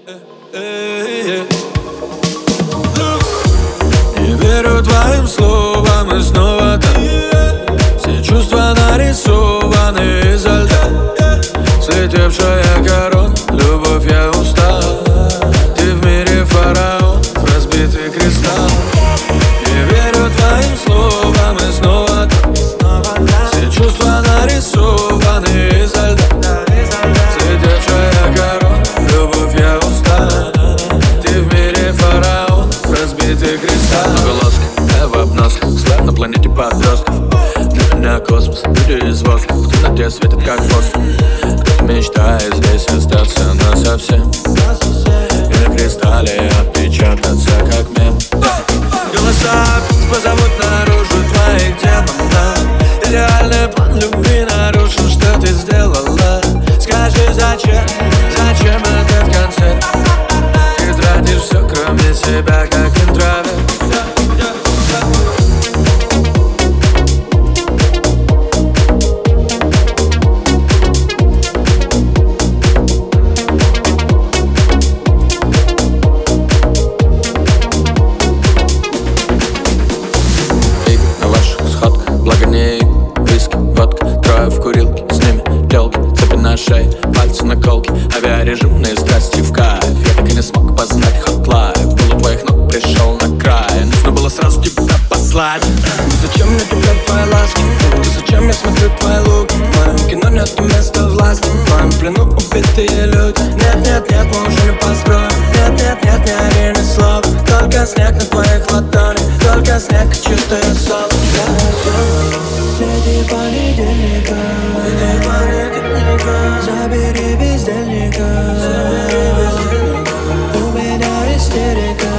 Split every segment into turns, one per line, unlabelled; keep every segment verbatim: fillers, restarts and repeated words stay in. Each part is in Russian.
Не верю твоим словам, и снова там все чувства нарисованы изо льда. Слетевшая корона, любовь, я устал. Ты в мире фараон, разбитый кристалл. Не верю твоим словам, и снова там все чувства нарисованы изо льда. Слетевшая корона, любовь, я устал. Ты в мире фараон, разбитый кристалл. Много ласки, я в обносках, слав на планете подростков. Для меня космос, люди из воздуха. В темноте светит как фосфор. Кто-то мечтает здесь остаться насовсем, и на кристалле отпечататься как мем. Голоса позовут наружу твоих демонов. Идеальный план любви нарушен, что ты сделала? Скажи, зачем, зачем этот концерт? Ты тратишь все, кроме себя, как интроверт. Благо не виски, водка, трое в курилке. С ними телки, цепи на шее, пальцы на колке. Авиарежимные страсти в кайф. Я так и не смог познать hot life. Был у твоих ног, пришел на край. Нужно было сразу тебя послать. Ну зачем мне теперь твои ласки? Ну зачем я смотрю твои луки? В моем кино нет места власти. В моем плену убитые люди. Нет, нет, нет, мы уже не построим. Нет, нет, нет, ни один слов. Только снег на твоих ладонях. Только снег и чистое солнце.
Среди понедельника,
Среди понедельника,
забери бездельника, у меня истерика.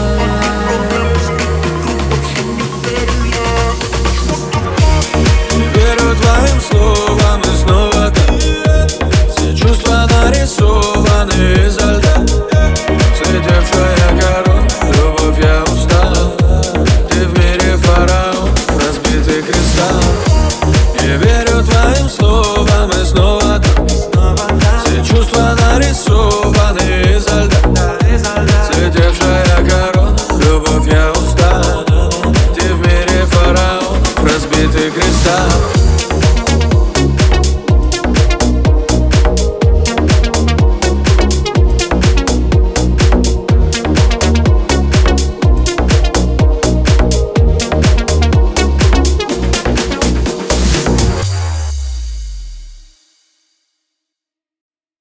не верю твоим словам, и снова ты. Все чувства нарисованы изо льда. Слетевшая корона, любовь, я устал. Ты в мире фараон, разбитый кристалл. Не верю твоим словам, и снова там все чувства нарисованы.